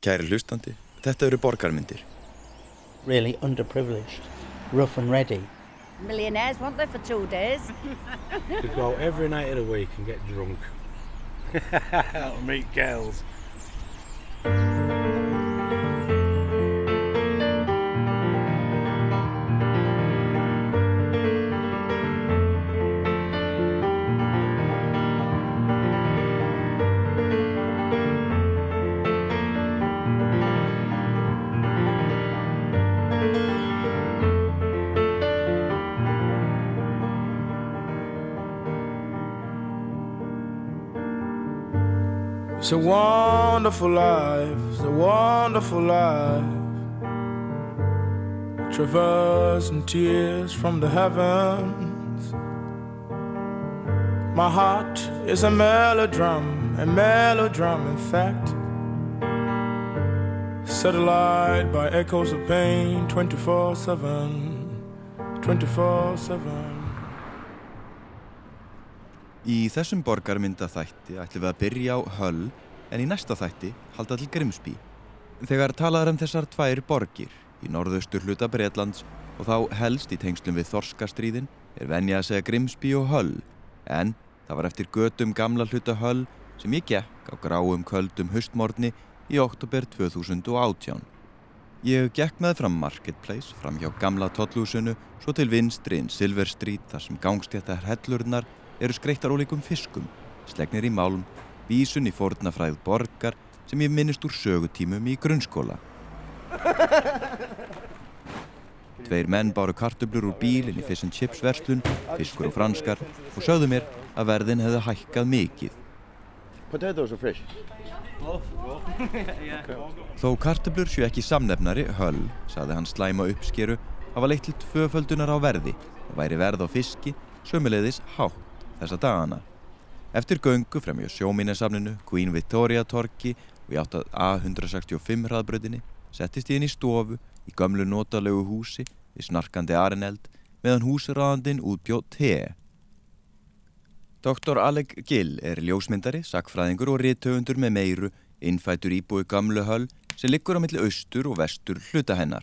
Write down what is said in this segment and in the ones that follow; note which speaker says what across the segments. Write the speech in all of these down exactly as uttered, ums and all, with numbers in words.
Speaker 1: Kæri hlustandi, þetta eru borgarmyndir.
Speaker 2: Really underprivileged, rough and ready.
Speaker 3: Millionaires, weren't they, for two days?
Speaker 4: We go out every night of the week and get drunk. Meet girls.
Speaker 5: It's a wonderful life, it's a wonderful life. Traversing tears from the heavens. My heart is a melodrum, a melodrum in fact. Set alight by echoes of pain, twenty-four seven, twenty-four seven.
Speaker 1: Í þessum borgarmyndaþætti ætlum við að byrja á Hull, en í næsta þætti halda til Grimsby. Þegar talaður um þessar tvær borgir í norðaustur hluta Bretlands og þá helst í tengslum við Þorskastríðin er venja að segja Grimsby og Hull, en það var eftir götum gamla hluta Hull sem ég gekk á gráum köldum haustmorgni í október tvö þúsund og átján. Ég gekk með fram Marketplace, fram hjá gamla tollhúsinu, svo til vinstri inn Silver Street þar sem gangstéttar hellurnar eru skreyttar ólíkum fiskum, slegnir í málm, vísun í fornafrægð borgar sem ég minnist úr sögutímum í grunnskóla. Tveir menn báru kartöflur úr bíl inn í Fish and Chips verslun, fiskur og franskar, og sögðu mér að verðin hefði hækkað mikið.
Speaker 6: Potatoes or fish?
Speaker 1: Þó kartöflur séu ekki samnefnari Hull, sagði hann slæma uppskeru, hafa leitt til tvöföldunar á verði og væri verð á fiski sömuleiðis hátt þessa dagana. Eftir göngu fremjá sjóminjasafninu, Queen Victoria torgi og í átt að A hundrað sextíu og fimm hraðbrautinni settist ég inn í stofu í gömlu notalegu húsi við snarkandi arineld meðan húsráðandinn útbjó te. doktor Alec Gill er ljósmyndari, sagnfræðingur og rithöfundur með meiru, innfæddur íbúi gömlu Hull sem liggur á milli austur og vestur hluta hennar.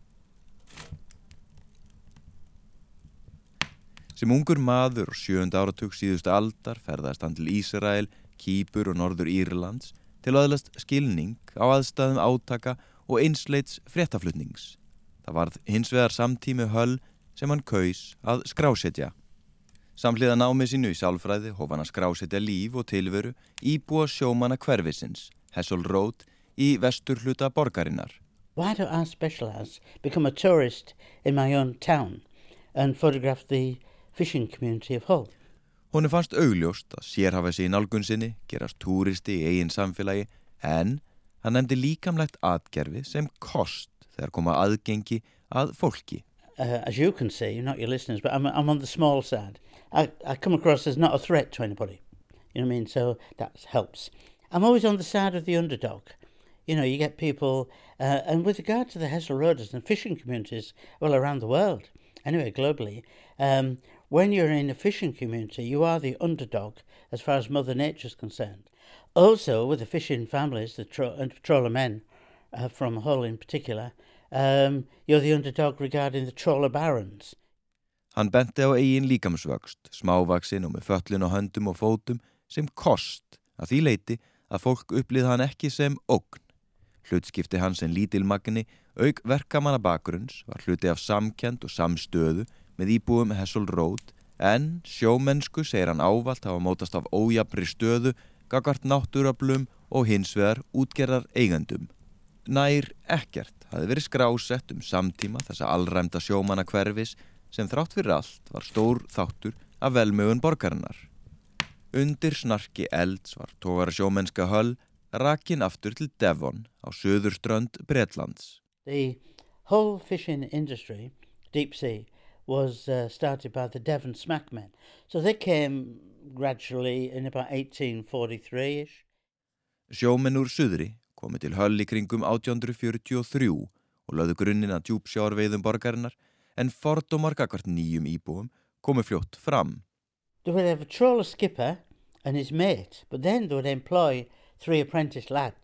Speaker 1: Sem ungur maður og sjöunda áratug síðustu aldar ferðaðist hann til Ísrael, Kýpur og Norður Írlands til að öðlast skilning á aðstæðum átaka og einsleits fréttaflutnings. Það varð hins vegar samtími Hull sem hann kaus að skrásetja. Samhliða námi sínu í sálfræði hóf hann að skrásetja líf og tilveru íbúa sjómanna hverfisins, Hessel Road, í vesturhluta borgarinnar.
Speaker 2: Why don't I specialize, become a tourist in my own town and photograph the fishing community of Hull?
Speaker 1: Honum fannst augljóst að sérhafa sig í nálgun sinni, gerast túristi í eigin samfélagi, en hann nefndi líkamlegt atgerfi sem kost þegar koma aðgengi að fólki.
Speaker 2: Uh, as you can see, not your listeners, but I'm, I'm on the small side. I, I come across as not a threat to anybody. You know what I mean? So that helps. I'm always on the side of the underdog. You know, you get people, uh, and with regard to the Hessel Roaders and fishing communities, well, around the world, anyway, globally, um, when you're in a fishing community, you are the underdog as far as Mother Nature's concerned. Also, with the fishing families, the tro- and trawler men uh, from Hull in particular, um, you're the underdog regarding the trawler barons.
Speaker 1: Hann benti á eigin líkamsvöxt, smávaksin og með föllun á höndum og fótum sem kost, að því leyti að fólk upplýði hann ekki sem ógn. Hlutskipti hans en lítilmagni, auk verkamanna bakgrunns, var hluti af samkennd og samstöðu með íbúum Hessel Road, en sjómennsku segir hann ávalt hafa mótast af ójafnri stöðu, gagnvart náttúruaflum og hins vegar útgerðar eigendum. Nær ekkert hafði verið skrásett um samtíma þessa alræmda sjómanna hverfis sem þrátt fyrir allt var stór þáttur af velmegun borgarinnar. Undir snarki elds var togara sjómennska Hull rakin aftur til Devon á suðurströnd Bretlands.
Speaker 2: The Hull fishing industry, deep sea, was uh, started by the Devon smackmen. So they came gradually in about eighteen forty-three-ish.
Speaker 1: Sjómenn úr suðri komu til Hull í kringum átján hundruð fjörutíu og þrjú og lögðu grunninn að djúpsjárveiðum borgarinnar, en fordómar gagnvart nýjum íbúum komu fljótt fram.
Speaker 2: They would have a trawler skipper and his mate, but then they would employ three apprentice lads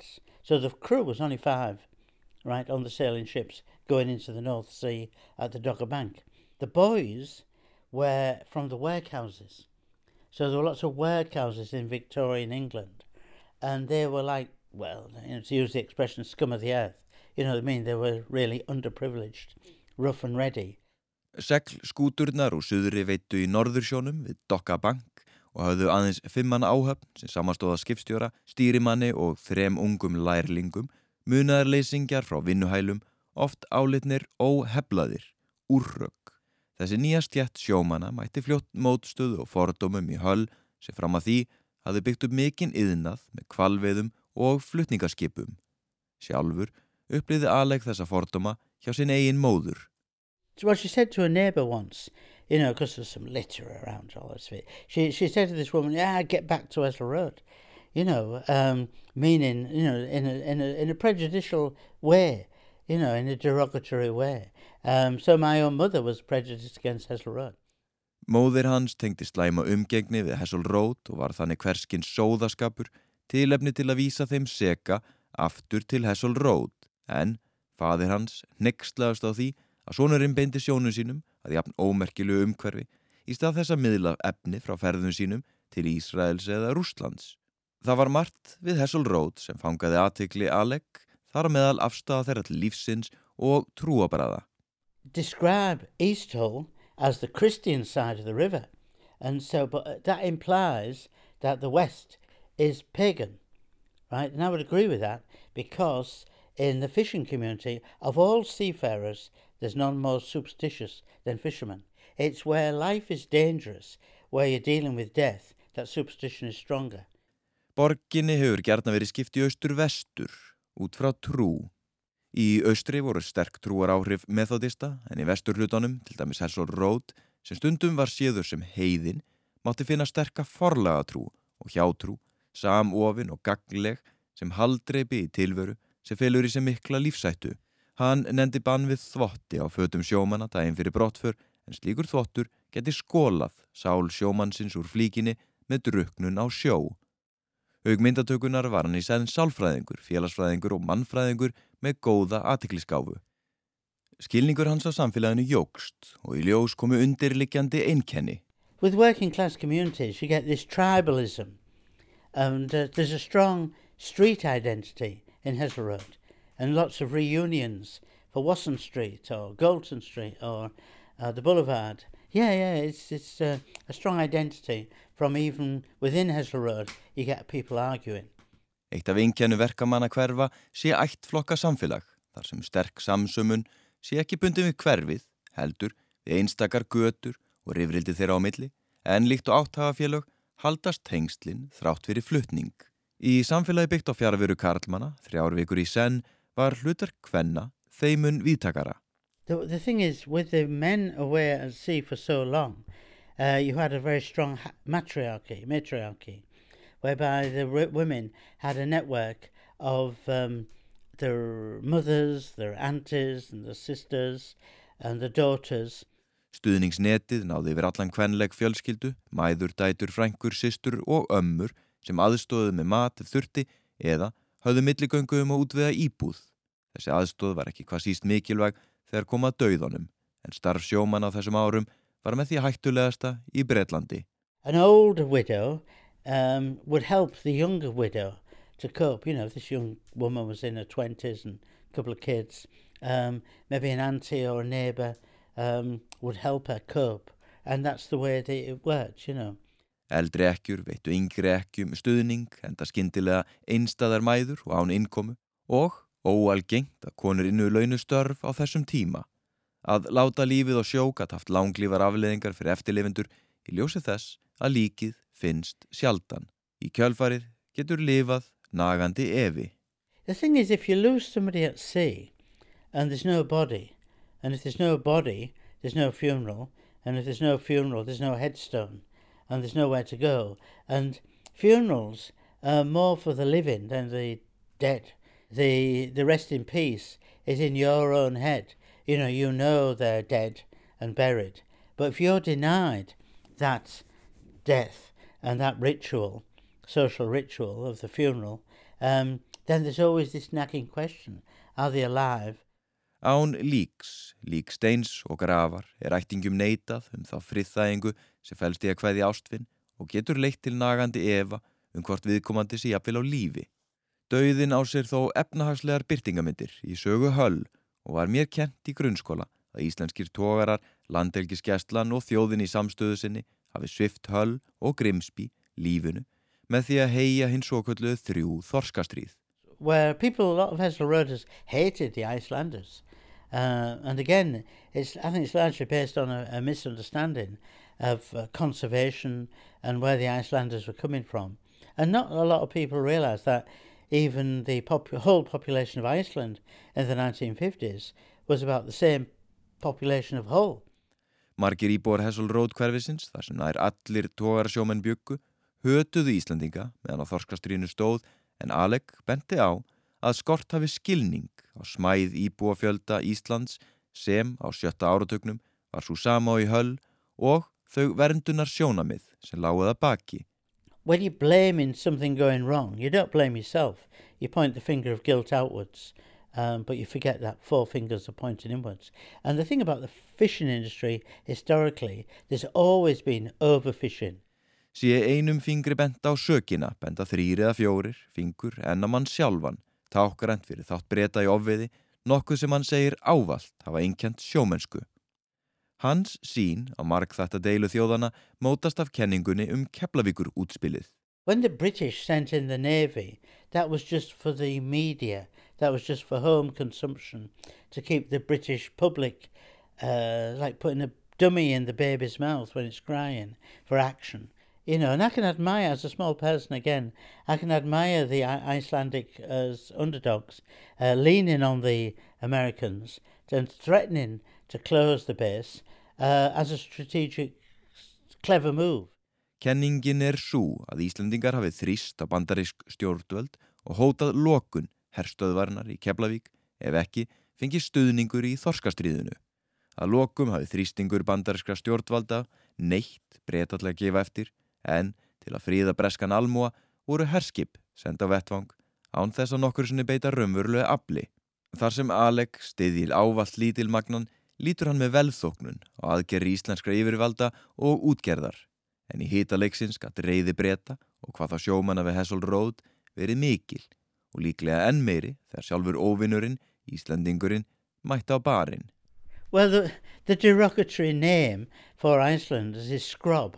Speaker 2: So the crew was only five, right, on the sailing ships going into the North Sea at the Dogger Bank. The boys were from the workhouses. So there were lots of workhouses in Victorian England. And they were like, well, you know, to use the expression, scum of the earth. You know what I mean? They were really underprivileged, rough and ready.
Speaker 1: Segl skúturnar úr suðri veittu í Norðursjónum við Dogger Bank og hafðu aðeins fimmana áhöfn sem samastóða skipstjóra, stýrimanni og þrem ungum lærlingum, munaðarleysingjar frá vinnuhælum, oft álitnir óheflaðir, úrrögg. Þessi nýja stétt sjómanna mætti fljótt mótstöðu og fordómum í Hull sem fram að því hafði byggt upp mikinn iðnað með hvalveiðum og flutningaskipum. Sjálfur upplýði Alec þessa fordóma hjá sin eigin móður.
Speaker 2: Well, she said to a neighbour once, you know, because there's some litter around all this bit, she, she said to this woman, yeah, get back to Esler Road, you know, um, meaning, you know, in a, in, a, in a prejudicial way, you know, in a derogatory way. Um, so my own mother was prejudiced against Esler Road.
Speaker 1: Móðir hans tengdi slæma umgengni við Hessel Road og var þannig hverskins sóðaskapur tilefni til að vísa þeim seka aftur til Hessel Road, en faðir hans hneykslaðist á því að sonurinn beindi sjónum sínum að jafn ómerkilegu umhverfi í stað þess að miðla efni frá ferðum sínum til Ísraels eða Rússlands. Það var margt við Hessel Road sem fangaði athygli Alec, þar á meðal afstaða þeirra til lífsins og trúarbragða.
Speaker 2: Describe East Hull as the Christian side of the river, and so but that implies that the West is pagan, right? And I would agree with that because in the fishing community of all seafarers, there's none more superstitious than fishermen. It's where life is dangerous, where you're dealing with death, that superstition is stronger.
Speaker 1: Borginni hefur gjarna verið skipt í austur-vestur, út frá trú. Í austri voru sterk trúaráhrif methodista, en í vesturhlutanum, til dæmis Hessel Road, sem stundum var séður sem heiðin, mátti finna sterka forlagatrú og hjátrú, samofin og gagnleg, sem haldreipi í tilveru, sem felur í sem mikla lífsættu. Hann nefndi bann við þvotti á fötum sjómanna daginn fyrir brottför, en slíkur þvottur geti skólað sál sjómannsins úr flíkinni með drukknun á sjó. Auk myndatökunar var hann í senn sálfræðingur, félagsfræðingur og mannfræðingur með góða athyglisgáfu. Skilningur hans á samfélaginu jókst og í ljós komu undirliggjandi einkenni.
Speaker 2: With working class communities you get this tribalism and uh, there's a strong street identity in Hessel Road and lots of reunions for Wasson Street or Galton Street or uh, the Boulevard. Yeah, yeah, it's it's uh, a strong identity from even within Hessel Road you get people arguing.
Speaker 1: Eitt af einkennu verkamanna hverfa sé ættflokka samfélag, þar sem sterk samsömun sé ekki bundin við hverfið, heldur við einstakar götur og rifrildi þeirra á milli, en líkt og átthagafélög haldast tengslin þrátt fyrir flutning. Í samfélagi byggt á fjarveru karlmanna, þrjár vikur í senn, var hlutar kvenna þeimun víðtakara.
Speaker 2: The, the thing is, with the men away at sea for so long, uh, you had a very strong ha- matriarchy, matriarchy, whereby the r- women had a network of um, their mothers, their aunties and their sisters and their daughters.
Speaker 1: Stuðningsnetið náði yfir allan kvenleg fjölskyldu, mæður, dætur, frænkur, systur og ömmur sem aðstóðu með mat ef þurfti eða höfðu milligöngu um að útvega íbúð. Þessi aðstóð var ekki hvað síst mikilvæg þegar kom að dauðanum, en starf sjómanna á þessum árum var með því hættulegasta í Bretlandi.
Speaker 2: An old widow um, would help the younger widow to cope. You know, if this young woman was in her twenties and a couple of kids, um, maybe an auntie or a neighbour um, would help her cope. And that's the way that it works, you know.
Speaker 1: Eldri ekkjur veittu yngri ekkjum stuðning, enda skyndilega einstæðar mæður og án innkomu og óalgengt að konur innu launustörf á þessum tíma. Að láta lífið og sjó gat haft langlífar afleiðingar fyrir eftirlifendur í ljósi þess að líkið finnst sjaldan. Í kjölfarið getur lifað nagandi efi.
Speaker 2: The thing is, if you lose somebody at sea and there's no body, and if there's no body, there's no funeral, and if there's no funeral, there's no headstone, and there's nowhere to go. And funerals are more for the living than the dead. The the rest in peace is in your own head. You know, you know they're dead and buried. But if you're denied that death and that ritual, social ritual of the funeral, um, then there's always this nagging question, are they alive?
Speaker 1: Án líks, líksteins og grafar er ættingjum neitað um þá friðþægingu sem felst í að kveðja ástvin og getur leitt til nagandi efa um hvort viðkomandi sé jafnvel á lífi. Dauðinn á sér þó efnahagslegar birtingamyndir í sögu Hull og var mér kennt í grunnskóla að íslenskir togarar, landhelgisgæslan og þjóðin í samstöðu sinni hafi svipt Hull og Grimsby lífinu með því að heyja hins svokölluðu þrjú þorskastríð.
Speaker 2: Where people, a lot of Hessel Roaders hated the Icelanders. Uh, and again, it's, I think it's largely based on a, a misunderstanding of uh, conservation and where the Icelanders were coming from. And not a lot of people realise that even the pop- whole population of Iceland in the nineteen fifties was about the same population of Hull.
Speaker 1: Margir íbúar Hessel Road hverfisins, þar sem nær allir togarasjómenn bjuggu, hötuðu Íslendinga meðan á þorskastríðinu stóð, en Alec benti á að skort hafi skilning á smæð íbúafjölda Íslands sem á sjötta áratugnum var svo sama í Hull og þau verndunar sjónamið sem lágu að baki.
Speaker 2: When you're blaming something going wrong, you don't blame yourself. You point the finger of guilt outwards, um, but you forget that four fingers are pointing inwards. And the thing about the fishing industry, historically, there's always been overfishing.
Speaker 1: Sé einum fingri bent á sökina, benda þrýr eða fjórir fingur en að mann sjálfan, tákrænt fyrir þátt Breta í ofveiði, nokkuð sem hann segir ávalt hafa einkennt sjómennsku. Hans sýn á margþætta deilu þjóðana mótast af kenningunni um Keflavíkur útspilið.
Speaker 2: When the British sent in the Navy, that was just for the media, that was just for home consumption, to keep the British public, uh, like putting a dummy in the baby's mouth when it's crying, for action. You know, and I can admire, as a small person again, I can admire the I- Icelandic as underdogs, uh, leaning on the Americans and threatening to close the base uh, as a strategic, clever move.
Speaker 1: Kenningin er sú að Íslendingar hafi þrýst á bandarísk stjórnvöld og hótað lokun herstöðvarinnar í Keflavík ef ekki fengi stuðningur í þorskastríðinu. Að lokum hafi þrýstingur bandarískra stjórnvalda neitt Breta til að gefa eftir, en til að fríða breskan almúa voru herskip send á vettvang án þess að nokkur sinni beita raunverulega afli. Þar sem Alec styðjil ávallt lítilmagnan lítur hann með velþóknun á aðgerri íslenskra yfirvalda og útgerðar, en í hita leiksins gat reiði Breta og hvað þá sjómanna við Hessel Road verið mikil og líklega enn meiri þegar sjálfur óvinurinn, Íslendingurinn, mætti á barinn.
Speaker 2: Well, the, the derogatory name for Icelanders is scrub.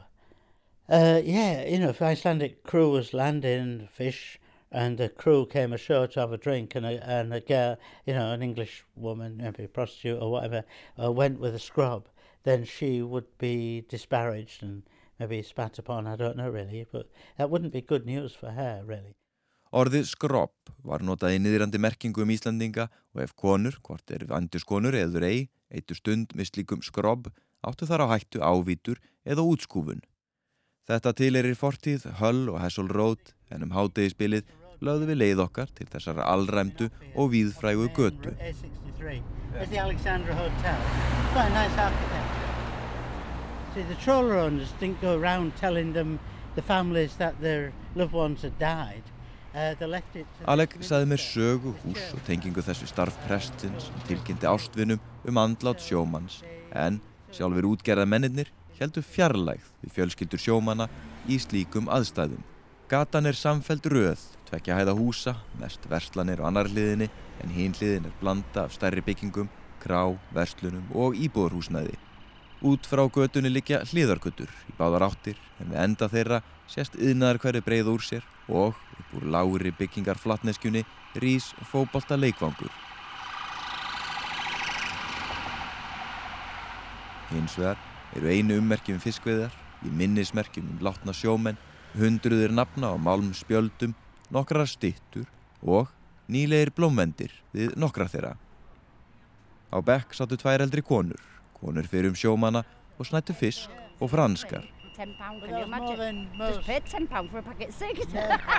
Speaker 2: Uh, yeah, you know, if Icelandic crew was landing fish and the crew came ashore to have a drink and a, and a girl, you know, an English woman, maybe a prostitute or whatever, uh, went with a scrub, then she would be disparaged and maybe spat upon, I don't know really, but that wouldn't be good news for her, really.
Speaker 1: Orðið skrobb var notað í niðrandi merkingu um Íslandinga og ef konur, hvort er vændiskonur eður ei, eittu stund með slíkum skrobb, áttu þar á hættu ávítur eða útskúfun. Þetta tilheyrir fortíð Hull og Hessel Road, en um hádegisbilið lögðu við leið okkar til þessara alræmdu og víðfrægu götu.
Speaker 2: A sixty-three. There's the Alexandra Hotel. Quite a nice architecture. See, the trawler owners didn't go around telling them, the families, that their loved ones had died. Uh, they left it to
Speaker 1: Alec sagði mér sögu, hús og tengingu þessu starf prestins sem tilkynnti ástvinum um andlát sjómanns, en sjálfur útgerða mennirnir héldu fjarlægð við fjölskyldur sjómanna í slíkum aðstæðum. Gatan er samfelld röð, tveggja hæða húsa, mest verslanir á annar hliðinni, en hin hliðin er blanda af stærri byggingum, krá, verslunum og íbúðarhúsnæði. Út frá götunni liggja hliðargötur í báðar áttir, en við enda þeirra sést iðnaðarhverfi breiða úr sér og upp úr lágri byggingar flatneskjunni rís fótbolta leikvangur. Hins vegar eru einu ummerkjum fiskveiðar, í minnismerkjum um látna sjómenn, hundruðir nafna á málmspjöldum, nokkrar styttur og nýlegir blómvendir við nokkrar þeirra. Á bekk sátu tvær eldri konur, konur fyrir um sjómanna og snættu fisk og franskar.
Speaker 3: ten pounds, can
Speaker 2: Well,
Speaker 3: you
Speaker 2: that's more
Speaker 3: imagine?
Speaker 2: than most.
Speaker 3: Just paid ten pounds for a packet of cigarettes.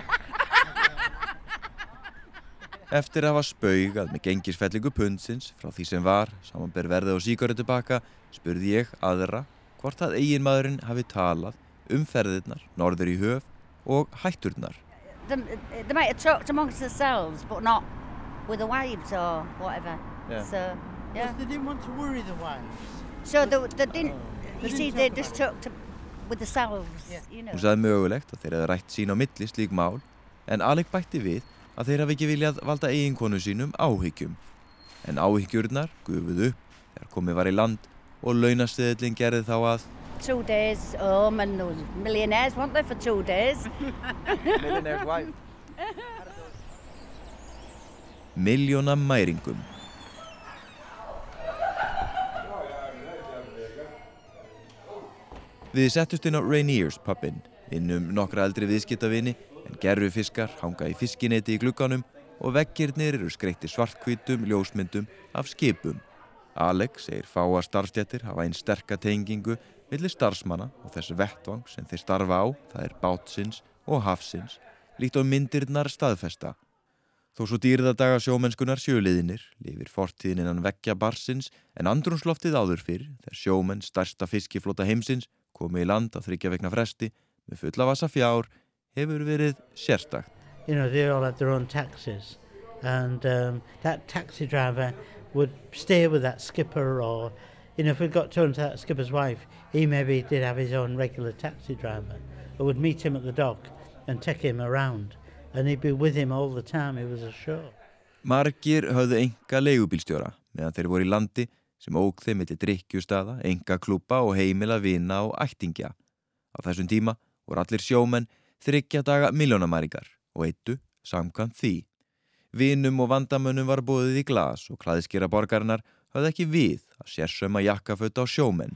Speaker 1: Eftir að hafa spaugað með gengisfellingu pundsins frá því sem var, samanber verðið á sígarettubakka, spurði ég aðra hvort að eiginmaðurinn hafi talað um ferðirnar norður í höf og hætturnar.
Speaker 3: they, they might have talked amongst themselves, but not with the wives or whatever.
Speaker 6: Yeah.
Speaker 3: So, yeah.
Speaker 2: Yes, they didn't want to worry the wives.
Speaker 3: So they, they didn't.
Speaker 2: They
Speaker 3: You see,
Speaker 2: didn't
Speaker 3: they
Speaker 2: talk
Speaker 3: just
Speaker 2: about
Speaker 3: talked to, with themselves.
Speaker 2: Yeah.
Speaker 3: You know.
Speaker 1: Hún sagði mögulegt að þeir hefði rætt sín á milli slík mál, en Alec bætti við að þeir hafi ekki viljað valda eiginkonu sínum áhyggjum. En áhyggjurnar gufuðu upp þegar komið var í land og launaseðillinn gerði þá að
Speaker 3: Two days home and there was millionaires, weren't they, for two days?
Speaker 6: Millionaire's wife.
Speaker 1: miljóna mæringum. Við settust inn á Rainiers pubin, innum nokkra eldri viðskiptavini, en gerfufiskar hanga í fiskineti í glugganum og veggirnir eru skreyttir svarthvítum ljósmyndum af skipum. Alex segir fáa starfstéttir hafa einn sterka tengingu milli starfsmanna og þess vettvang sem þeir starfa á, það er bátsins og hafsins, líkt á myndirnar staðfesta. Þó svo dýrðardaga sjómennskunar sjöliðinir lifir fortíðin innan veggja barsins en andrúmsloftið áður fyrr þegar sjómenn stærsta fiskiflota heimsins komu í land á þriggja vegna fresti með fulla vasa fjár hefur verið sérstakt.
Speaker 2: You know, they all had their own taxis, and um, that taxi driver would stay with that skipper, or, you know, if we got turned to that skipper's wife, he maybe did have his own regular taxi driver, who would meet him at the dock and take him around, and he'd be with him all the time he was ashore.
Speaker 1: Margir höfðu enga leigubílstjóra meðan þeir voru í landi sem ók þeim milli drykkjustaða, enga klúbba og heimila vina og ættingja. Á þessum tíma voru allir sjómenn þriggja daga milljónamæringar og eittu samkvæmt því. Vinum og vandamönnum var boðið í glas og klæðskera borgarinnar höfðu ekki við að sérsöma jakkaföt á sjómenn.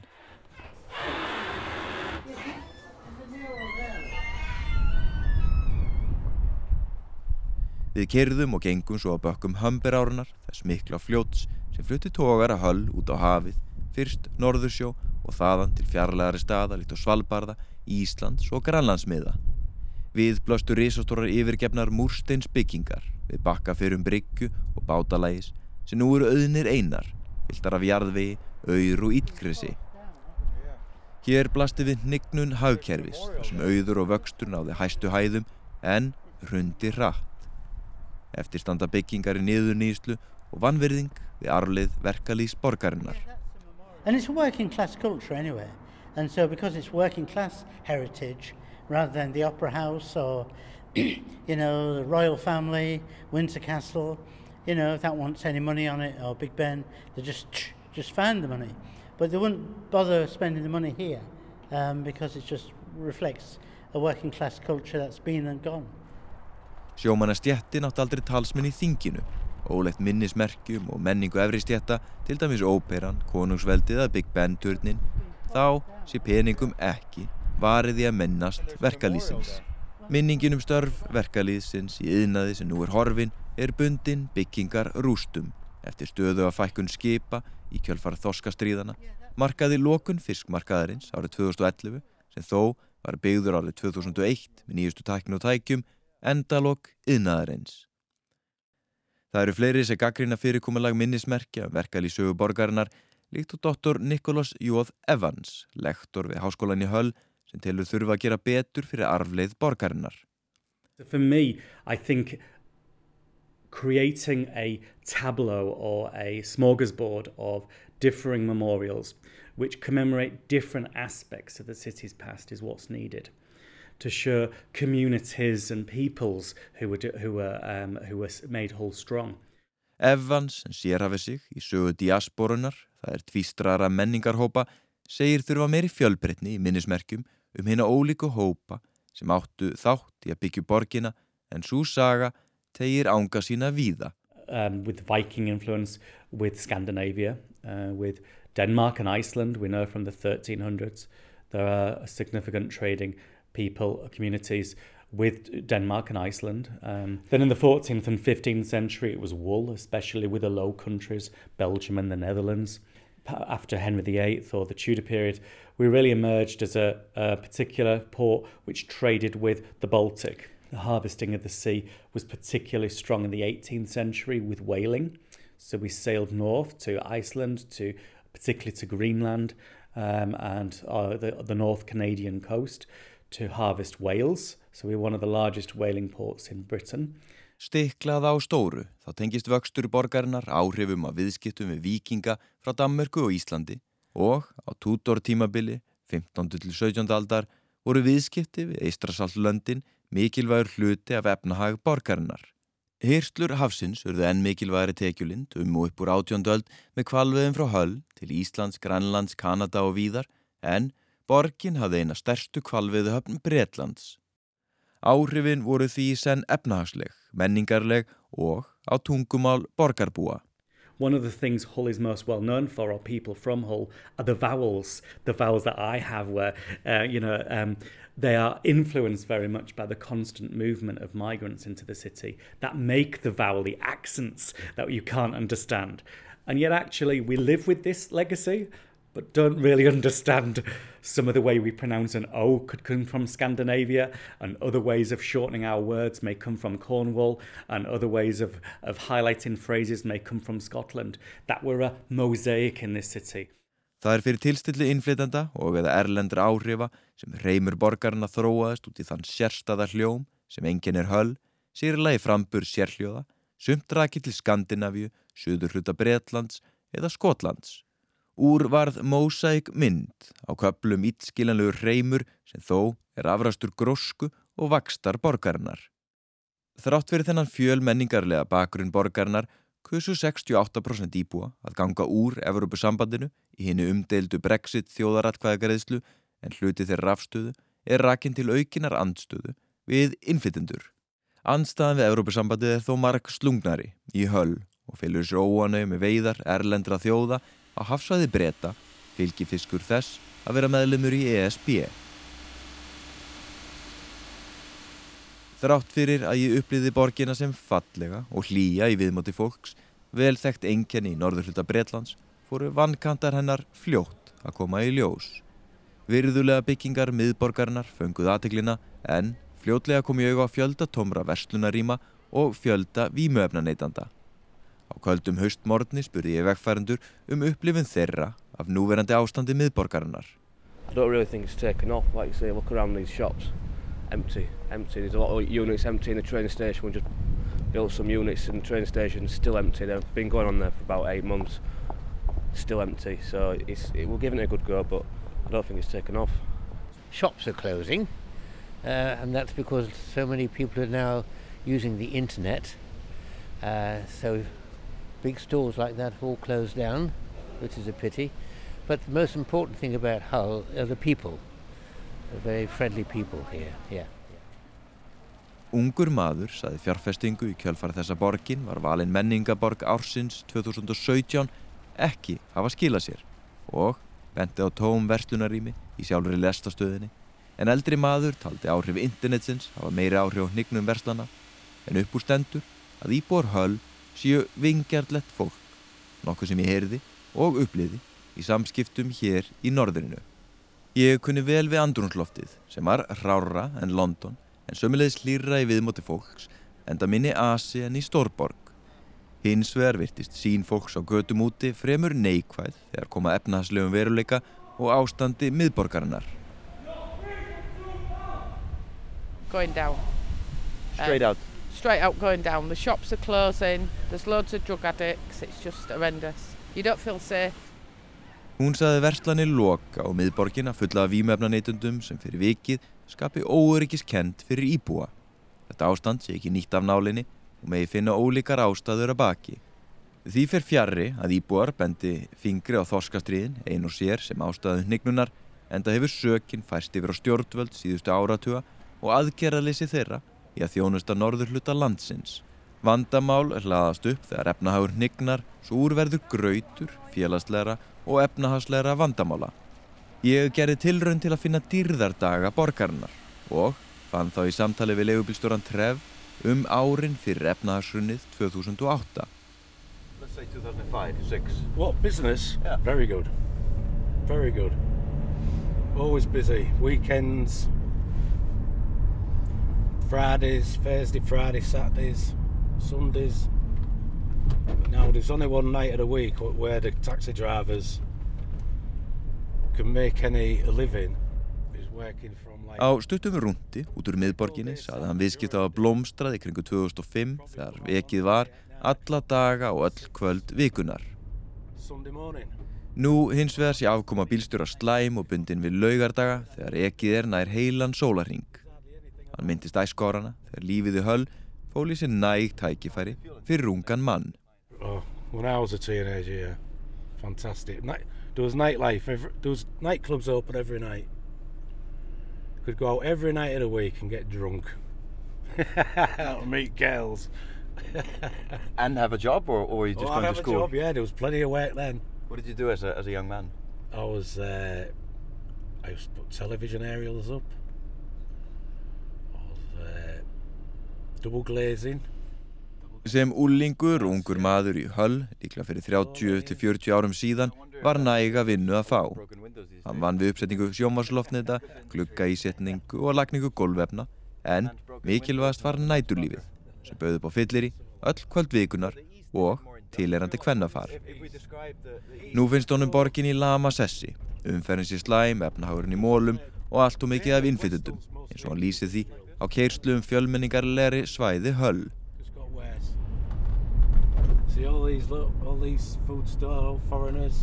Speaker 1: Við keyrðum og gengum svo á bökkum Humber-árinnar, þess mikla fljóts sem flutti togara höll út á hafið, fyrst Norðursjó og þaðan til fjarlægari staða líkt á Svalbarða, Íslands og Grænlandsmiða. Við blástu risastórar yfirgefnar múrsteinsbyggingar við Bakkafjörum bryggju og bátalægis sem nú eru auðnir einar, fylltar af jarðvegi, aur og illgresi. Hér blasti við hnignun hagkerfis þar sem auður og vöxtur náði hæstu hæðum en hrundi hratt. Eftir standa byggingar í niðurnýslu og vanvirðing við arfleið verkalýðs borgarinnar.
Speaker 2: And it's a working class culture anyway, and so because it's working class heritage, rather than the Opera House or, you know, the royal family, Windsor Castle, you know, if that wants any money on it, or Big Ben, they just just find the money. But they wouldn't bother spending the money here um, because it just reflects a working class culture that's been and gone.
Speaker 1: Sjómannastéttin átti aldrei talsmenn í þinginu, ólegt minnismerkjum og menningu efri stétta, til dæmis óperan, konungsveldið að Big Ben-turnin, þá sé peningum ekki varið í að minnast verkalýðsins. Minningin um störf verkalýðsins í iðnaði sem nú er horfin er bundin byggingar rústum eftir stöðu að fækkun skipa í kjölfar þorskastríðana, markaði lokun fiskmarkaðarins árið tvö þúsund og ellefu sem þó var byggður árið tvö þúsund og eitt með nýjustu tækni og tækjum, endalok iðnaðarins. Það eru fleiri sem gagnrýna fyrirkomulag minnismerkja um verkalýðssögu borgarinnar, líkt og doktor Nicholas J. Evans, lektor við Háskólann í Hull, sem telur þurfa að gera betur fyrir arfleið borgarinnar.
Speaker 7: For me, I think creating a tableau or a smorgasbord of differing memorials which commemorate different aspects of the city's past is what's needed to show communities and peoples who were, who were, um, who were made whole strong.
Speaker 1: Evans, sem sérhæfir sig í sögu diasporunar, það er tvístrara menningarhópa, segir þurfa meiri fjölbreytni í minnismerkjum um hina ólíku hópa sem áttu þátt í að byggja borgina, en sú saga tegir anga sína víða.
Speaker 7: Um, with Viking influence, with Scandinavia, uh, with Denmark and Iceland, we know from the thirteen hundreds, there are significant trading people, communities with Denmark and Iceland. Um, then in the fourteenth and fifteenth century, it was wool, especially with the Low Countries, Belgium and the Netherlands. After Henry the Eighth or the Tudor period, we really emerged as a, a particular port which traded with the Baltic. The harvesting of the sea was particularly strong in the eighteenth century with whaling. So we sailed north to Iceland, to particularly to Greenland um, and uh, the, the North Canadian coast to harvest whales. So we're one of the largest whaling ports in Britain.
Speaker 1: Stiklað á stóru, þá tengist vöxtur borgarinnar áhrifum af viðskiptum við víkinga frá Danmörku og Íslandi og á Tudor tímabili, fimmtándu til sautjándu aldar, voru viðskipti við Eystrasaltslöndin mikilvægur hluti af efnahag borgarinnar. Hirslur hafsins urðu enn mikilvægari tekjulind um og upp úr átjándu öld með hvalveiðum frá Hull til Íslands, Grænlands, Kanada og víðar, en borgin hafði eina stærstu hvalveiðuhöfn Bretlands. Áhrifin voru því í senn efnahagsleg, menningarleg og á tungumál borgarbúa.
Speaker 7: One of the things Hull is most well known for, or people from Hull, are the vowels, the vowels that I have where, uh, you know, um, they are influenced very much by the constant movement of migrants into the city that make the vowel, the accents that you can't understand. And yet actually we live with this legacy, but don't really understand some of the way we pronounce an O could come from Scandinavia, and other ways of shortening our words may come from Cornwall, and other ways of, of highlighting phrases may come from Scotland. That were a mosaic in this city.
Speaker 1: Það fyrir tilstilli innflytjenda og eða erlendra áhrifa sem hreimur borgarna þróaðist út í þann sérstæða hljóm sem einkennir Hull, sérlega í frambur sérhljóða, sumt rakið til Skandinavíu, suðurhluta Bretlands eða Skotlands. Úr varð mósaík mynd á köflum illskilanlegur hreimur sem þó er afrastur grósku og vaxtar borgarinnar. Þrátt fyrir þennan fjölmenningarlega bakgrunn borgarinnar kusu sextíu og átta prósent íbúa að ganga úr Evrópusambandinu í hinu umdeildu Brexit þjóðaratkvæðagreiðslu, en hluti þeirra afstöðu er rakin til aukinar andstöðu við innflytjendur. Andstaðan við Evrópusambandið er þó marg slungnari í Hull og fylgur sér óánægju með veiðar erlendra þjóða á hafsvæði Breta, fylgifiskur þess að vera meðlimur í E S B. Þrátt fyrir að ég upplýði borgina sem fallega og hlýja í viðmóti fólks, vel þekkt einkenni í norðurhluta Bretlands, fóru vankantar hennar fljótt að koma í ljós. Virðulega byggingar miðborgarinnar fönguð athyglina, en fljótlega kom ég auga á fjölda tómra verslunarrýma og fjölda vímuefnaneytanda. Á köldum haustmorgni spurði ég vegfarendur um upplifun þeirra af núverandi ástandi miðborgarinnar.
Speaker 8: I don't really think it's taken off. Like you say, look around these shops. Empty, empty. There's a lot of units empty in the train station. We just built some units in the train station, still empty. They've been going on there for about eight months. Still empty. So it's, it, we're giving it a good go, but I don't think it's taken off.
Speaker 9: Shops are closing, uh, and that's because so many people are now using the internet. Uh, so big stores like that have all closed down, which is a pity. But the most important thing about Hull are the people. They're very friendly people here. Yeah.
Speaker 1: Ungur maður sagði fjárfestingu í kjölfar þessa borgin var valin menningaborg ársins tvö þúsund og sautján ekki hafa skilað sér og benti á tóm verslunarrými í sjálfri lestastöðinni, en eldri maður taldi áhrif internetsins hafa meiri áhrif á hnignum verslana, en upp úr stendur að íbúar Hull séu vingjarnlegt fólk, nokkuð sem ég heyrði og upplifði í samskiptum hér í norðrinu. Ég kunni vel við andrúmsloftið sem var rárra en London, en sömuleiðis hlýrra í viðmóti fólks, enda minni asi en í stórborg. Hins vegar virtist sýn fólks á götum úti fremur neikvæð þegar koma efnahagslegum veruleika og ástandi miðborgarinnar.
Speaker 10: Going down.
Speaker 6: Straight
Speaker 10: um,
Speaker 6: out.
Speaker 10: Straight out going down. The shops are closing. There's loads of drug addicts. It's just horrendous. You don't feel safe.
Speaker 1: Hún sagði verslanir loka og miðborgina fulla af vímuefnaneytendum sem fyrir vikið skapi óöryggiskend fyrir íbúa. Þetta ástand sé ekki nýtt af nálinni og megi finna ólíkar ástæður að baki. Því fer fjarri að íbúar bendi fingri á þorskastríðin ein og sér sem ástæðu hnignunar, enda hefur sökin færst yfir á stjórnvöld síðustu áratuga og aðgerðaleysi þeirra í að þjónusta norðurhluta landsins. Vandamál hlaðast upp þegar efnahagur hnignar, svo úr verður grautur, félagslegra og efnahagslegra vandamála. Ég gerði tilraun til að finna dýrðardaga borgarinnar og fann þá í samtali við leigubílstjóran Trev um árin fyrir efnahagshrunið tvö þúsund og átta.
Speaker 6: Let's say two thousand five, six.
Speaker 4: What, business?
Speaker 6: Yeah.
Speaker 4: Very good. Very good. Always busy. Weekends, Fridays, Thursday, Friday, Saturdays, Sundays. Now there's only one night of the week where the taxi drivers can make any living.
Speaker 1: Á stuttum rúndi út úr miðborginni sagði hann viðskipti hafa blómstrað í kringu tvö þúsund og fimm þegar ekið var alla daga og öll kvöld vikunar. Nú hins vegar sé afkoma bílstjóra slæm og bundin við laugardaga þegar ekið er nær heilan sólarhring. Hann myndist æskuárana þegar lífið í Hull fól í sér næg tækifæri fyrir ungan mann.
Speaker 4: Oh, when I was a teenager, yeah. Fantastic. Night, there was nightlife, every, there was nightclubs open every night. Could go out every night of the week and get drunk. Meet girls.
Speaker 6: And have a job, or, or were you just
Speaker 4: oh,
Speaker 6: going
Speaker 4: I'd
Speaker 6: to
Speaker 4: have
Speaker 6: school?
Speaker 4: A job, yeah, there was plenty of work then.
Speaker 6: What did you do as a, as a young man?
Speaker 4: I was, uh, I used to put television aerials up. I was uh, double glazing.
Speaker 1: Sem úlingur og ungur maður í Hull, líklega fyrir þrjátíu til fjörutíu árum síðan, var næga vinnu að fá. Hann vann við uppsetningu sjónvarpsloftneta, gluggaísetningu og lagningu gólfefna, en mikilvægast var næturlífið, sem bauð upp á fyllirí, öll kvöld vikunar og tilheyrandi kvennafar. Nú finnst honum borgin í lama sessi, umferðin sé slæm, efnahagurinn í mólum og allt og mikið af innflytjendum, eins og hann lýsir því á keyrslu um fjölmenningarlegri svæði Hull.
Speaker 4: See all these look, all these food store foreigners.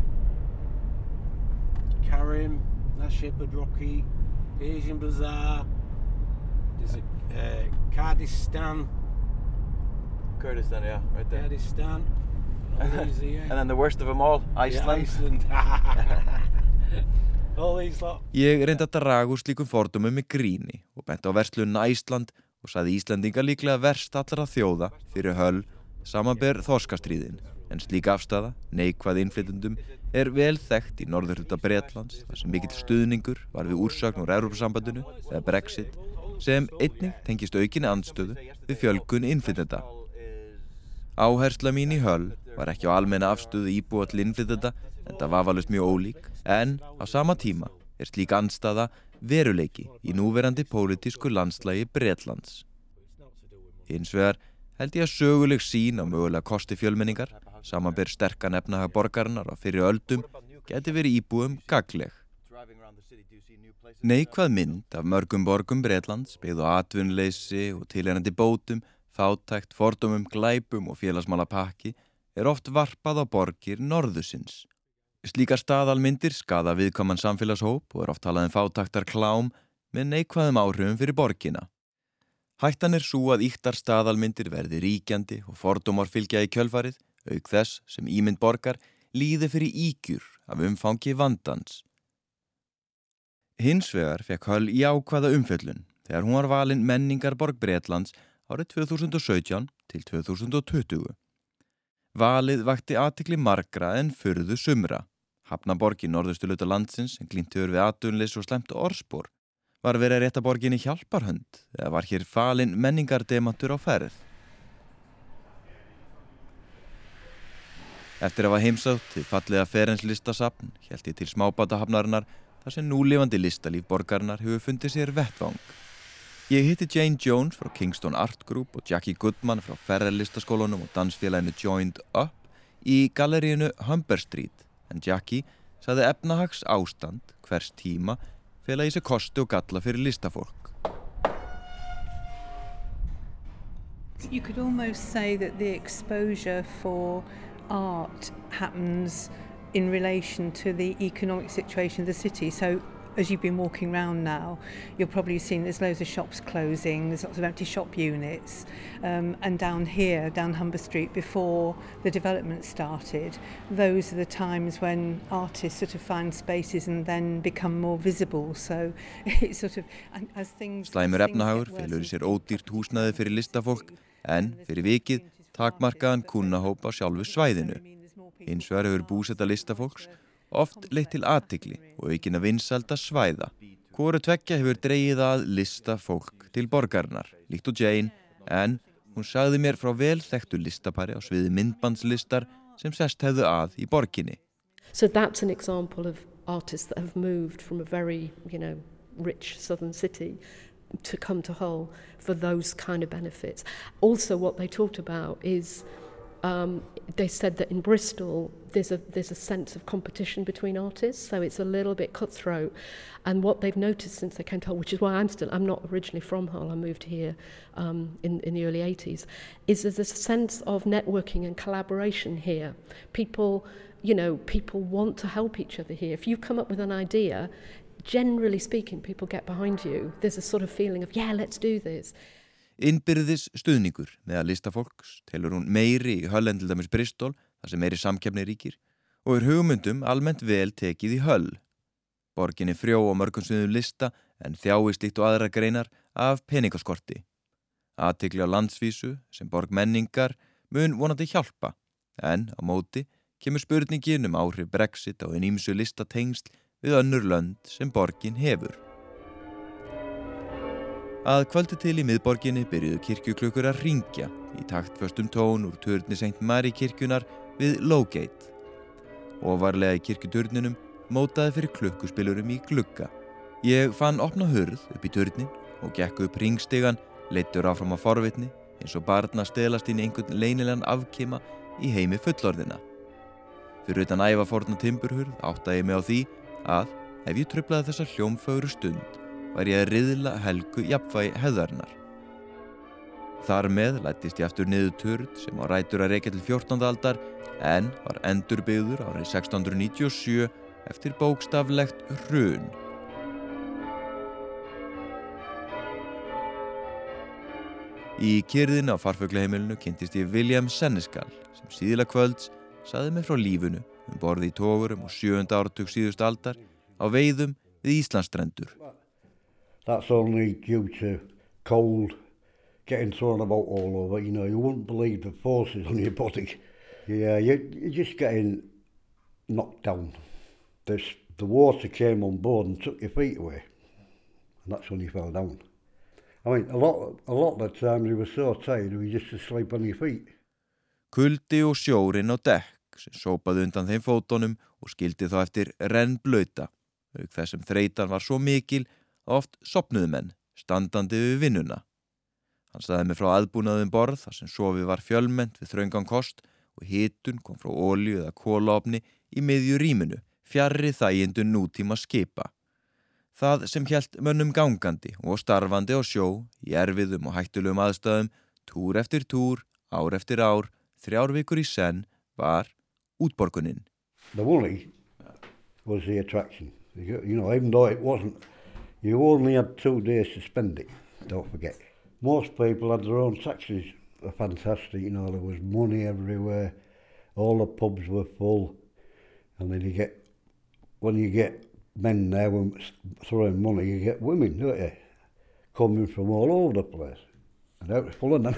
Speaker 4: Karim, Nashipad Rocky, Asian Bazaar. There's a uh, Kurdistan.
Speaker 6: Kurdistan, yeah, right there.
Speaker 4: Kurdistan. All these here.
Speaker 6: And then the worst of them all, Iceland.
Speaker 4: Yeah, Iceland. All these lot.
Speaker 1: Ég reyndi að draga úr slíkum fordómum með gríni og benti á verslunina Ísland og sagði Íslendinga líklega verst allra þjóða fyrir Hull samanber þorskastríðin, en slík afstaða, neikvæð innflytjendum, er vel þekkt í norðurhluta Bretlands þar sem mikill stuðningur var við úrsögn úr Evrópusambandinu eða Brexit, sem einnig tengist aukinni andstöðu við fjölgun innflytjenda. Áhersla mín í Hull var ekki á almenna afstöðu íbúa til innflytjenda, enda vafalaust mjög ólík, en á sama tíma er slík andstaða veruleiki í núverandi pólitísku landslagi Bretlands. Hins vegar held ég að söguleg sýn á mögulega kosti fjölmenningar, samanber sterkan efnahag borgarinnar á fyrri öldum, geti verið íbúum gagnleg. Neikvæð mynd af mörgum borgum Bretlands byggð á atvinnuleysi og tilheyrandi bótum, fátækt, fordómum, glæpum og félagsmálapakki er oft varpað á borgir norðursins. Slíkar staðalmyndir skaða viðkvæman samfélagshóp og er oft talað um fátæktar klám með neikvæðum áhrifum fyrir borgina. Hættan er sú að ýktar staðalmyndir verði ríkjandi og fordómar fylgja í kjölfarið, auk þess sem ímynd borgar líði fyrir ígjur af umfangi vandans. Hins vegar fekk Hull jákvæða umfjöllun þegar hún var valin menningarborg Bretlands árið tvö þúsund og sautján til tvö þúsund og tuttugu. Valið vakti athygli margra en furðu sumra. Hafnarborg í norðausturhluta landsins sem glímt hefur við atvinnuleysi og slæmt orðspor. Var verið að rétta borginni hjálparhönd eða var hér falin menningardemantur á ferð? Eftir að hafa heimsótt til fallega Ferens listasafn hélt ég til smábátahafnarinnar þar sem núlifandi listalíf borgarinnar hefur fundið sér vettvang. Ég hitti Jane Jones frá Kingston Art Group og Jackie Goodman frá Ferrell listaskólanum og dansfélaginu Joined Up í galleríinu Humber Street, en Jackie sagði efnahags ástand hvers tíma fela í sig kosti og galla fyrir listafólk.
Speaker 11: You could almost say that the exposure for art happens in relation to the economic situation of the city. So as you've been walking around now, you'll probably have seen there's loads of shops closing, there's lots of empty shop units, um, and down here, down Humber Street, before the development started, those are the times when artists sort of find spaces and then become more visible. So it's sort of, as things...
Speaker 1: Slæmur efnahagur felur í sér ódýrt húsnæði fyrir listafólk, en fyrir vikið takmarkaðan kunnahóp á sjálfu svæðinu. Hins vegar hefur búsetta listafólks oft leitt til athygli og aukinna vinsælda svæða. Hvoru tveggja hefur dregið að listafólk til borgarinnar, líkt og Jane, en hún sagði mér frá vel þekktu listapari á sviði myndbandslistar sem sest hefðu að í borginni.
Speaker 12: So that's an example of artists that have moved from a very, you know, rich southern city to come to Hull for those kind of benefits. Also what they talked about is um, they said that in Bristol there's a there's a sense of competition between artists, so it's a little bit cutthroat. And what they've noticed since they came to Hull, which is why I'm still I'm not originally from Hull, I moved here um, in in the early eighties, is there's a sense of networking and collaboration here. People, you know, people want to help each other here. If you come up with an idea, generally speaking, people get behind you. There's a sort of feeling of, yeah, let's do this.
Speaker 1: Innbyrðis stuðningur meðal listafólks telur hún meiri í Hull en til dæmis Bristol, þar sem meiri samkeppni ríkir, og er hugmyndum almennt vel tekið í Hull. Borgin er frjó á mörgum sviðum lista en þjáist líkt og aðrar greinar af peningaskorti. Athygli á landsvísu sem borg menningar mun vonandi hjálpa, en á móti kemur spurningin um áhrif Brexit á hin ýmsu listatengsl við önnur lönd sem borgin hefur. Að kvöldi til í miðborginni byrjuðu kirkjuklukkur að hringja í taktföstum tón úr turni Saint Mary kirkjunar við Lowgate. Ofarlega í kirkjuturninum mótaði fyrir klukkuspilurum í glugga. Ég fann opna hurð upp í turnin og gekk upp hringstigan, leiddur áfram á forvitni eins og barn að stelast inn í einhvern leynilegan afkima í heimi fullorðina. Fyrir utan ævaforna timburhurð áttaði ég mig á því að ef ég truflaði þessa hljómfögru stund var ég að riðla helgu jafnvægi hefðarinnar. Þar með læddist ég aftur niður turn sem á rætur að rekja til fjórtándu aldar en var endurbyggður árið sextán hundruð níutíu og sjö eftir bókstaflegt hrun. Í kyrðin á farfuglaheimilinu kynntist ég William Seneschal sem síðla kvölds sagði mig frá lífinu um borði í togurum og sjöunda áratug síðustu aldar á veiðum við Íslandsstrendur.
Speaker 13: That's only due to cold getting thrown about all over. You know, you wouldn't believe the forces on your body. Yeah, you, you're just getting knocked down. This, the water came on board and took your feet away. And that's when you fell down. I mean, a lot, a lot of the times you were so tired you were just asleep on your feet.
Speaker 1: Kuldi og sjórinn á dekk sem sópaði undan þeim fótunum og skildi þá eftir rennblauta. Auk þess sem þreytan var svo mikil oft sopnuðu menn, standandi við vinnuna. Hann sagði mér frá aðbúnaðum borð þar sem sofið var fjölmennt við þröngan kost og hitun kom frá olíu eða kolaofni í miðju rýminu, fjarri þægindu nútíma skipa. Það sem hélt mönnum gangandi og starfandi á sjó í erfiðum og hættulegum aðstæðum, túr eftir túr, ár eftir ár, þrjár vikur í senn, var útborgunin.
Speaker 13: The money was the attraction. You know, even though it wasn't, you only had two days to spend it, don't forget. Most people had their own taxis. They're fantastic, you know, there was money everywhere. All the pubs were full. And then you get, when you get men there throwing money, you get women, don't you? Coming from all over the place. And out full of them.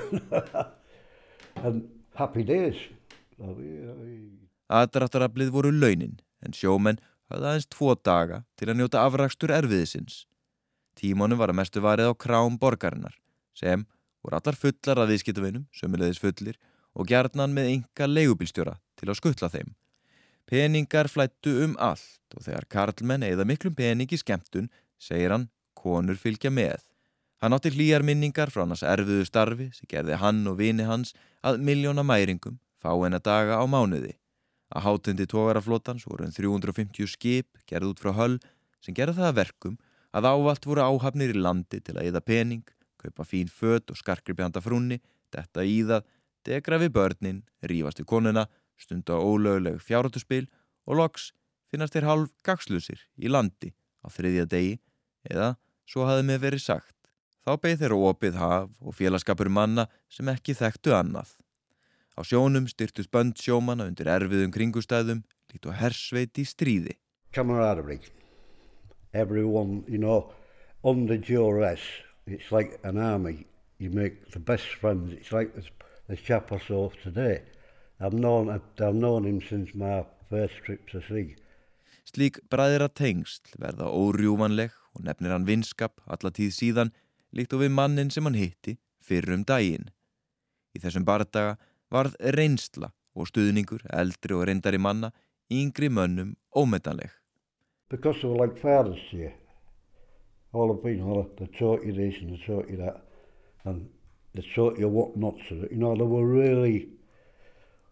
Speaker 13: And happy days.
Speaker 1: Aðdráttaraflið voru launin, en sjómenn hafði aðeins tvo daga til að njóta afrakstur erfiðisins. Tímonum var að mestu varið á krám borgarinnar, sem voru allar fullar af viðskiptavinum, sömuleiðis fullir, og gjarnan með enga leigubílstjóra til að skutla þeim. Peningar flættu um allt og þegar karlmenn eyða miklum pening í skemmtun, segir hann, konur fylgja með. Hann átti hlýjar minningar frá annars erfiðu starfi sem gerði hann og vini hans að milljóna mæringum fáeina daga á mánuði. Að hátundi togaraflotans voru um þrjú hundruð og fimmtíu skip gerð út frá Hull sem gerði það að verkum að ávallt voru áhafnir í landi til að eyða pening, kaupa fín föt og skarkgripi handa frúnni, detta í það, degra við börnin, rífast við konuna, stunda ólögleg fjárhættuspil og loks finnast þeir hálf gagslusir í landi á þriðja degi eða svo hafði með verið sagt. Þá beið þeirra opið haf og félagskapur manna sem ekki þekktu annað. Á sjónum styrtust bönd sjómanna undir erfiðum kringustæðum líkt og hersveit í stríði.
Speaker 13: Camaraderie. Everyone, you know, under duress, it's like an army. You make the best friends. It's like the, the chap I saw today. I've known, I've known him since my first trip to sea.
Speaker 1: Slík bræðra tengsl verða órjúvanleg og nefnir hann vinskap alla tíð síðan líkt og við mannin sem hann hitti fyrr um daginn. Í þessum bardaga varð reynsla og stuðningur eldri og reyndari manna yngri mönnum ómetanleg.
Speaker 13: Because they were like fathers to you. All of you know, they taught you this and they taught you that and they taught you what not to do. You know, they were really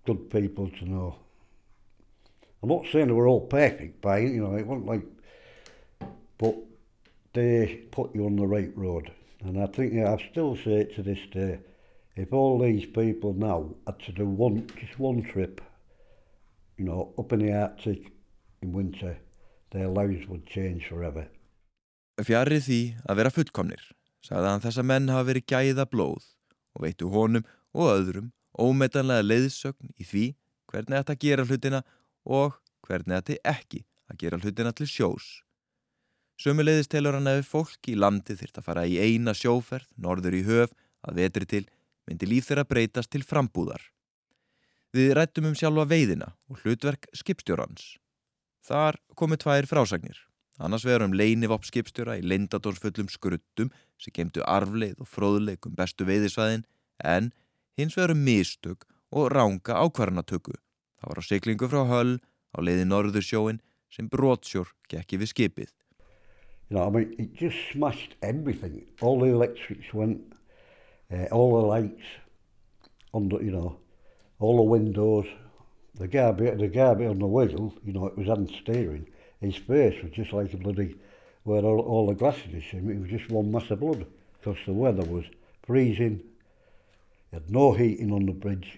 Speaker 13: good people to know. I'm not saying they were all perfect, by you know, it wasn't like, but they put you on the right road. And I think, yeah, I still say it to this day, if all these people now had to do one, just one trip, you know, up in the Arctic in winter, their lives would change forever.
Speaker 1: Fjarri því að vera fullkomnir, sagði hann þessa menn hafa verið gæða blóð og veittu honum og öðrum ómetanlega leiðsögn í því hvernig ætti að gera hlutina og hvernig ætti ekki að gera hlutina til sjós. Sömuleiðis telur hann ef fólk í landi þyrfti að fara í eina sjóferð norður í höf að vetri til myndi líf þeirra breytast til frambúðar. Við ræddum um sjálfa veiðina og hlutverk skipstjórans. Þar komu tvær frásagnir. Annars vegar um leynivopp skipstjóra í leyndardómsfullum skruddum sem geymdu arfleið og fróðleik um bestu veiðisvæðin, en hins vegar um mistök og ranga ákvarðanatöku. Það var á siglingu frá Hull á leiði Norðursjóin sem brotsjór gekk yfir skipið.
Speaker 13: You know, I mean, it just smashed everything. All the electrics went, uh, all the lights, under, you know, all the windows. The guy, the guy on the wheel, you know, it was hand steering. His face was just like a bloody, where all, all the glasses is, it was just one mass of blood. Because the weather was freezing, you had no heating on the bridge,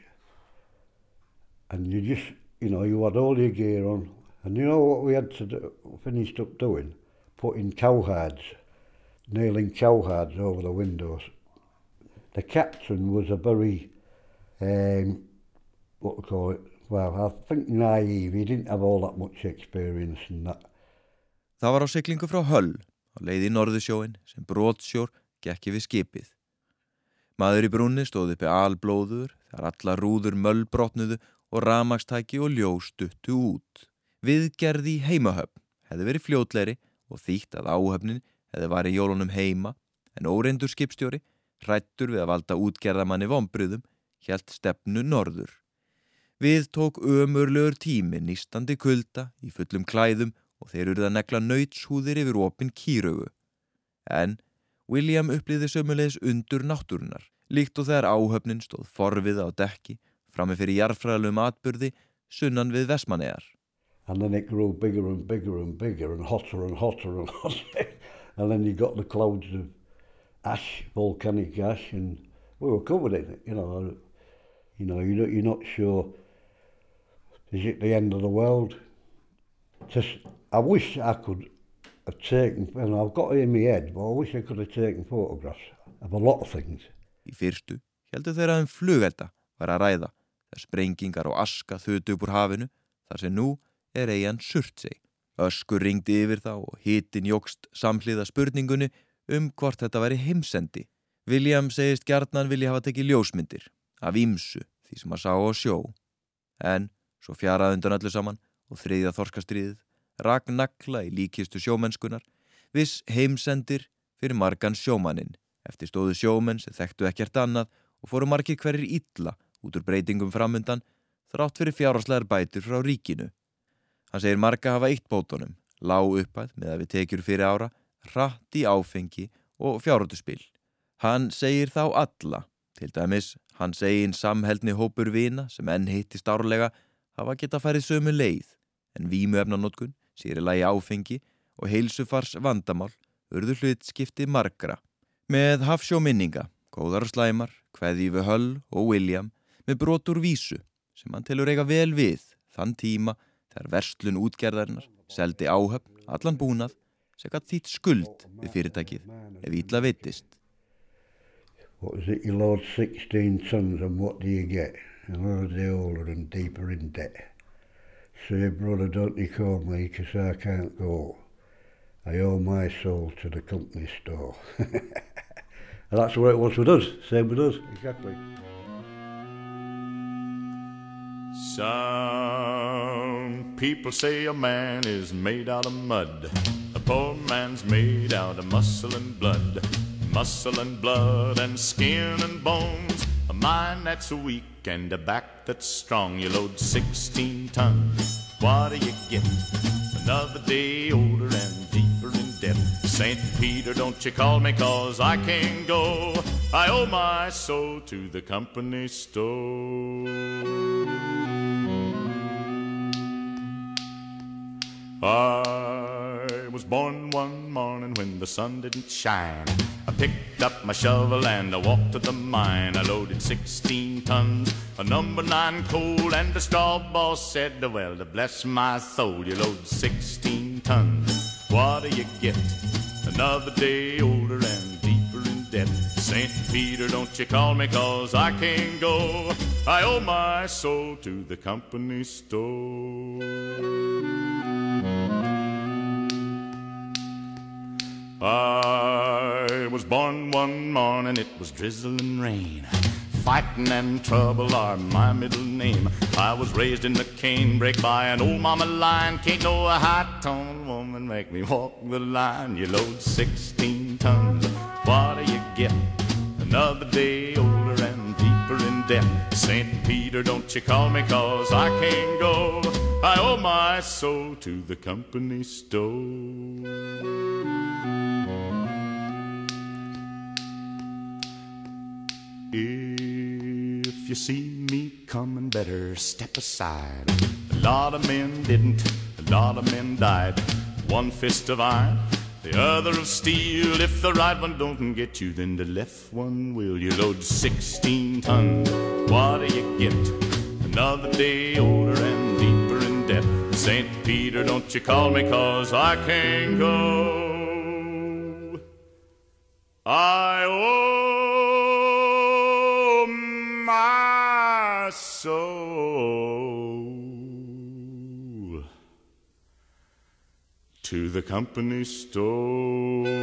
Speaker 13: and you just, you know, you had all your gear on. And you know what we had to do, finished up doing? Putting cowhards, nailing cowhards over the windows. The captain was a very, um, what we call it, well, I think naive. He didn't have all that much experience in that.
Speaker 1: Það var á siglingu frá Hull, á leið í Norðursjóin, sem brotsjór gekk yfir skipið. Maður í brúnni stóð uppi alblóður, þar allar rúður möllbrotnuðu og rafmagnstæki og ljós duttu út. Viðgerð í heimahöfn hefði verið fljótlegri og þýtt að áhöfnin hefði varið jólunum heima, en óreyndur skipstjóri, hrættur við að valda útgerðamanni vonbrigðum, hélt stefnu norður. Við tók ömurlegur tími nístandi kulda í fullum klæðum og þeir urðu að negla nautshúðir yfir opin kýraugu. En William upplýði sömulegis undur náttúrunar, líkt og þegar áhöfnin stóð forviða á dekki, frammi fyrir jarðfræðilegum atburði, sunnan við Vestmannaeyjar.
Speaker 13: And then it grew bigger and bigger and bigger and hotter and hotter and hotter. And then you got the clouds of ash, volcanic ash, and we were covered in it, you know. You know, you're you're not sure, is it the end of the world? Just, I wish I could have taken, and I've got it in my head, but I wish I could have taken photographs of a lot of things.
Speaker 1: Í fyrstu heldur þeirra um flugelda var að ræða, þar sprengingar og aska þutu upp úr hafinu, þar sem nú er eyjan Surtsey. Öskur ringdi yfir þá og hitinn jókst samhliða spurningunni um hvort þetta væri heimsendi. William segist gjarnan vilja hafa tekið ljósmyndir af ýmsu því sem að sá á sjó. En svo fjaraði undan öllu saman og þriðja þorskastríðið rak nagla í líkistu sjómennskunar, viss heimsendir fyrir margan sjómaninn. Eftir stóðu sjómenn sem þekktu ekkert annað og fóru margir hverjir illa út úr breytingum framundan þrátt fyrir fjárhagslegar bætur frá ríkinu. Hann segir marga hafa eitt bótunum, lág upphæð með að við tekjur fyrir ára, hratt í áfengi og fjárhættuspil. Hann segir þá alla, til dæmis hans eigin samheldni hópur vina sem enn hittist árlega hafa geta farið sömu leið, en vímuefnanotkun, sér í lagi áfengi og heilsufars vandamál urðu hlutskipti margra. Með hafsjóminninga, góðar og slæmar, kveðji við Hull og William með brot úr vísu sem hann telur eiga vel við þann tíma þegar verslun útgerðarinnar seldi áhöfn allan búnað sem gat þýtt skuld við fyrirtækið ef illa veittist.
Speaker 13: What is it, you load sixteen tons and what do you get? Another day older and deeper in debt. Say, brother, don't you call me, 'cause I can't go. I owe my soul to the company store. And that's the way it was with us, same with us, exactly.
Speaker 14: Some people say a man is made out of mud. A poor man's made out of muscle and blood. Muscle and blood and skin and bones. A mind that's weak and a back that's strong. You load sixteen tons, what do you get? Another day older and deeper in debt. Saint Peter, don't you call me, 'cause I can't go. I owe my soul to the company store. I was born one morning when the sun didn't shine. I picked up my shovel and I walked to the mine. I loaded sixteen tons of number nine coal, and the straw boss said, well, to bless my soul, you load sixteen tons. What do you get? Another day older and deeper in debt. Saint Peter, don't you call me, 'cause I can't go. I owe my soul to the company store. I was born one morning, it was drizzling rain. Fighting and trouble are my middle name. I was raised in the canebrake by an old mama lion. Can't no high-toned woman make me walk the line. You load sixteen tons, what do you get? Another day older and deeper in debt. Saint Peter, don't you call me, 'cause I can't go. I owe my soul to the company store. If you see me coming, better step aside. A lot of men didn't, a lot of men died. One fist of iron, the other of steel. If the right one don't get you, then the left one will. You load sixteen tons, what do you get? Another day older and deeper in debt. Saint Peter, don't you call me, 'cause I can't go. I owe my soul to the company store.